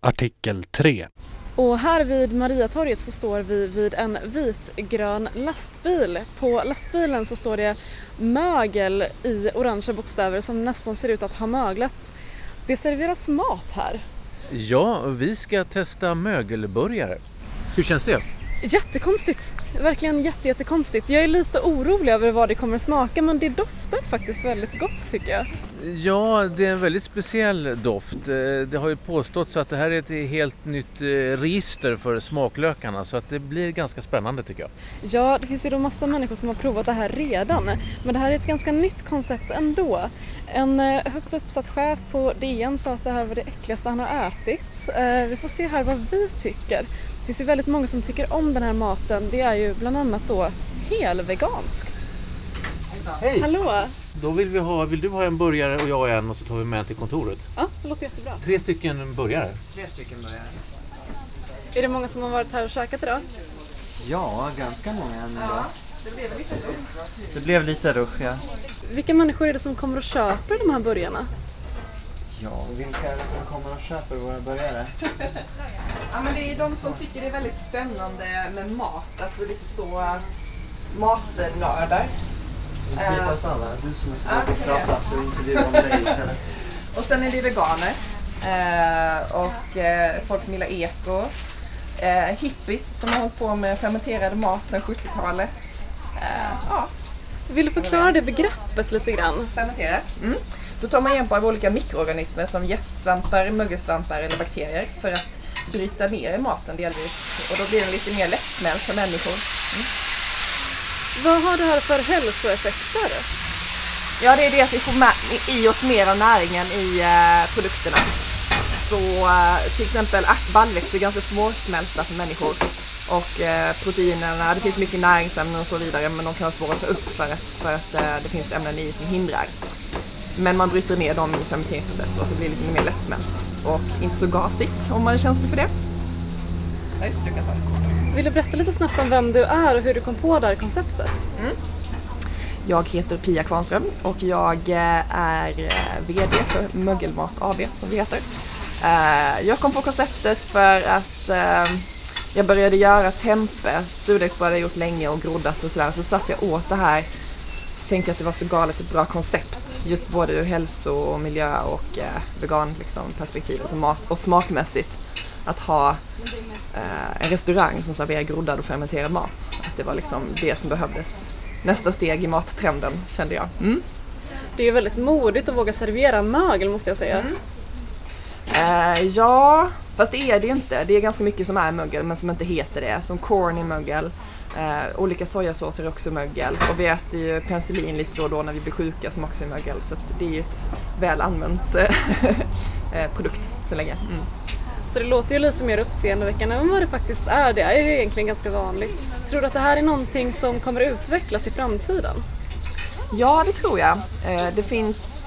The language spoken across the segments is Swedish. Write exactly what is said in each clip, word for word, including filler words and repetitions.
Artikel tre. Och här vid Mariatorget så står vi vid en vitgrön lastbil. På lastbilen så står det mögel i orangea bokstäver som nästan ser ut att ha möglat. Det serveras mat här. Ja, vi ska testa mögelburgare. Hur känns det? Jättekonstigt. Verkligen jätte, jättekonstigt. Jag är lite orolig över vad det kommer att smaka, men det doftar faktiskt väldigt gott tycker jag. Ja, det är en väldigt speciell doft. Det har ju påståtts att det här är ett helt nytt register för smaklökarna, så att det blir ganska spännande tycker jag. Ja, det finns ju då massa människor som har provat det här redan, men det här är ett ganska nytt koncept ändå. En högt uppsatt chef på D N sa att det här var det äckligaste han har ätit. Vi får se här vad vi tycker. Det finns ju väldigt många som tycker om den här maten. Det är ju bland annat då helveganskt. Hej! Hallå! Då vill vi ha, vill du ha en burgare och jag en, och så tar vi med till kontoret. Ja, det låter jättebra. Tre stycken burgare. Tre stycken burgare. Är det många som har varit här och käkat idag? Ja, ganska många ändå. Ja, det blev lite rush. Det blev lite rush, ja. Vilka människor är det som kommer och köper de här burgarna? Ja, vilka är det som kommer och köper våra burgare? Ja, men det är de som tycker det är väldigt spännande med mat, alltså lite så matnördar. Bita oss alla, du som är så Ja, bra på att prata så intervjuar om dig istället. Och sen är det veganer eh, och eh, folk som gillar eko. Eh, hippies som har hållit på med fermenterad mat sedan sjuttiotalet. Eh, ja, Vill du förklara det begreppet lite grann? fermenterat. Mm. Då tar man hjälp av olika mikroorganismer som jästsvampar, mögelsvampar eller bakterier för att bryta ner maten delvis. Och då blir den lite mer lättsmält för människor. Mm. Vad har det här för hälsoeffekter? Ja, det är det att vi får med, i oss mer av näringen i eh, produkterna. Så eh, till exempel baljväxter är ganska svårsmälta för människor. Och eh, proteinerna, det finns mycket näringsämnen och så vidare, men de kan vara svåra att ta upp för att, för att eh, det finns ämnen i som hindrar. Men man bryter ner dem i fermenteringsprocessen och så blir det lite mer lättsmält. Och inte så gasigt om man är känslig för det. Ja, just det, du kan ta det. Vill du berätta lite snabbt om vem du är och hur du kom på det här konceptet? Mm. Jag heter Pia Kvarnström och jag är vd för Mögelmat A B som vi heter. Jag kom på konceptet för att jag började göra tempe, surdegsbröd har jag gjort länge och groddat och sådär. Så satt jag åt det här, så tänkte jag att det var så galet ett bra koncept. Just både ur hälso- och miljö- och vegan liksom, perspektivet och, mat- och smakmässigt. Att ha eh, en restaurang som serverar groddad och fermenterad mat. Att det var liksom det som behövdes. Nästa steg i mattrenden, kände jag. Mm. Det är ju väldigt modigt att våga servera mögel, måste jag säga. Mm. Eh, ja, fast det är det ju inte. Det är ganska mycket som är mögel men som inte heter det. Som corn i mögel. Eh, olika sojasåser är också mögel. Och vi äter ju penicillin lite då och då när vi blir sjuka som också är mögel. Så att det är ju ett väl använt eh, produkt så länge. Mm. Så det låter ju lite mer uppseendeväckande än vad det faktiskt är. Det är ju egentligen ganska vanligt. Tror du att det här är någonting som kommer utvecklas i framtiden? Ja, det tror jag. Eh, det finns...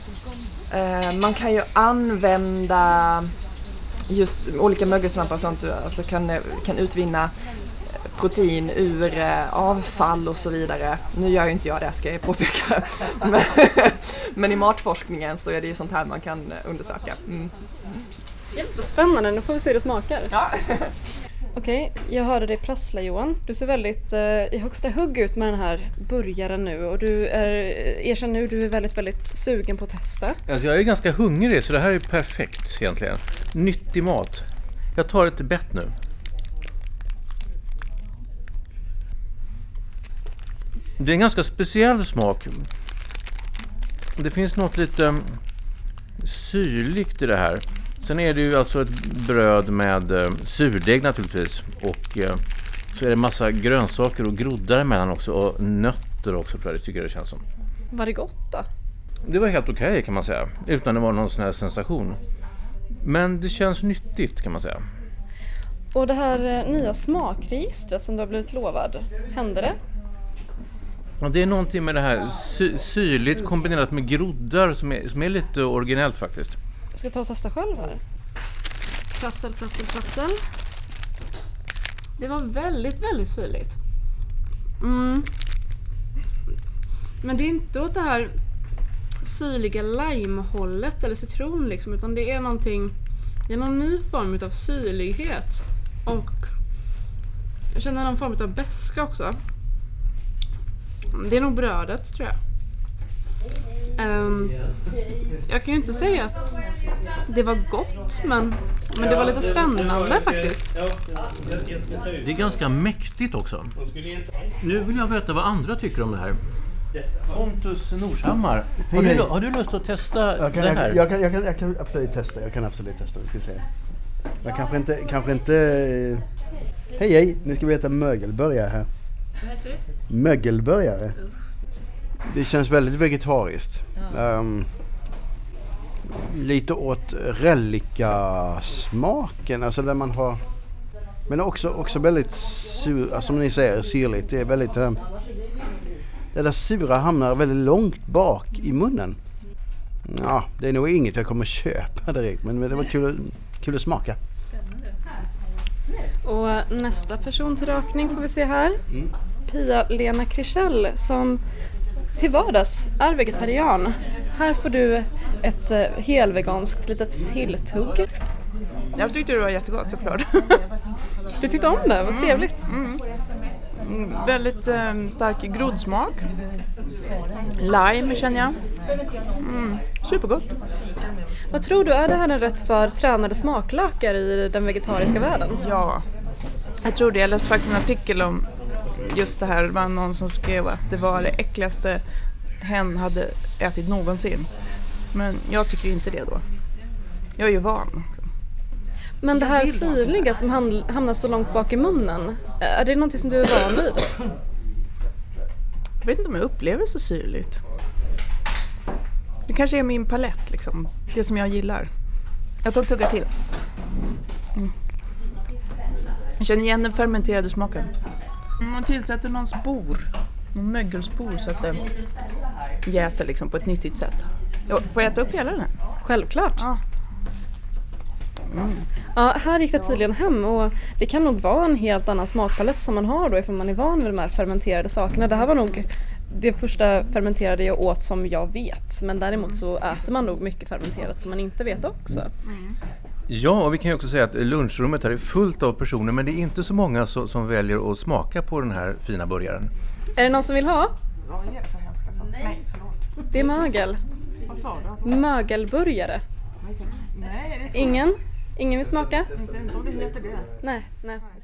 Eh, man kan ju använda just olika mögelsvampar och sånt. Alltså kan, kan utvinna protein ur eh, avfall och så vidare. Nu gör ju inte jag det, ska jag påpeka. men, men i matforskningen så är det ju sånt här man kan undersöka. Mm. Jättespännande, nu får vi se hur det smakar. Ja. Okej, jag hörde dig prassla Johan. Du ser väldigt eh, i högsta hugg ut med den här burgaren nu. Och du är, erkänner nu, du är väldigt, väldigt sugen på att testa. Alltså jag är ganska hungrig så det här är perfekt egentligen. Nyttig mat. Jag tar ett bett nu. Det är en ganska speciell smak. Det finns något lite syrligt i det här. Sen är det ju alltså ett bröd med eh, surdeg naturligtvis. Och eh, så är det massa grönsaker och groddar emellan också. Och nötter också, för det tycker jag det känns som. Var det gott då? Det var helt okej kan man säga. Utan att det var någon sån här sensation. Men det känns nyttigt kan man säga. Och det här eh, nya smakregistret som du har blivit lovad, hände det? Ja, det är någonting med det här sy- syrligt kombinerat med groddar som är, som är lite originellt faktiskt. Jag ska ta och testa själv här. Prassel, prassel, prassel. Det var väldigt, väldigt syrligt. Mm. Men det är inte åt det här syrliga limehållet eller citron liksom, utan det är någonting Det är någon ny form av syrlighet. Och jag känner någon form av beska också. Det är nog brödet, tror jag. Um, jag kan ju inte säga att det var gott, men, men det var lite spännande faktiskt. Det är ganska mäktigt också. Nu vill jag veta vad andra tycker om det här. Pontus Norshammar, har du, har du lust att testa jag kan, det här? Jag, jag, kan, jag, kan, jag kan absolut testa, jag kan absolut testa, vi ska se. Jag kanske inte, kanske inte... Hej hej, nu ska vi äta mögelburgare här. Vad heter det? Mögelburgare. Det känns väldigt vegetariskt. Ja. Um, lite åt relica-smaken, alltså där man har... Men också, också väldigt sur, som ni säger, syrligt. Det är väldigt... Um, det där sura hamnar väldigt långt bak i munnen. Ja, det är nog inget jag kommer köpa direkt, men det var kul, kul att smaka. Och nästa person till rakning får vi se här. Mm. Pia-Lena Krischell, som till vardags är vegetarian. Här får du ett uh, helveganskt litet tilltugg. Jag tyckte det var jättegott, såklart. Du tyckte om det? Vad trevligt. Mm. Mm. Mm, väldigt um, stark groddsmak. Lime känner jag. Mm, supergott. Vad tror du, är det här en rätt för tränade smaklökar i den vegetariska världen? Ja, jag tror det. Jag läste faktiskt en artikel om just det här. Det var någon som skrev att det var det äckligaste hen hade ätit någonsin. Men jag tycker inte det då. Jag är ju van. Men det här syrliga som hamnar så långt bak i munnen, är det någonting som du är van vid? Jag vet inte om jag upplever det så syrligt. Det kanske är min palett liksom. Det som jag gillar. Jag tar tugga till. Mm. Jag känner igen den fermenterade smaken. Man tillsätter någon spor. Någon mögelspor så att det jäser liksom på ett nyttigt sätt. Får jag äta upp hela den här? Självklart. Ja. Mm. Ja, här gick det tydligen hem, och det kan nog vara en helt annan smakpalett som man har då, ifall man är van vid de här fermenterade sakerna. Det här var nog det första fermenterade jag åt som jag vet, men däremot så äter man nog mycket fermenterat som man inte vet också. Mm. Ja, och vi kan ju också säga att lunchrummet här är fullt av personer, men det är inte så många så, som väljer att smaka på den här fina burgaren. Är det någon som vill ha? Vad är det för hemska saker? Nej, förlåt. Det är mögel. Vad sa du? Mögelburgare. Nej, det är Ingen? Ingen vill smaka? inte. Inte om det heter det. Nej, nej.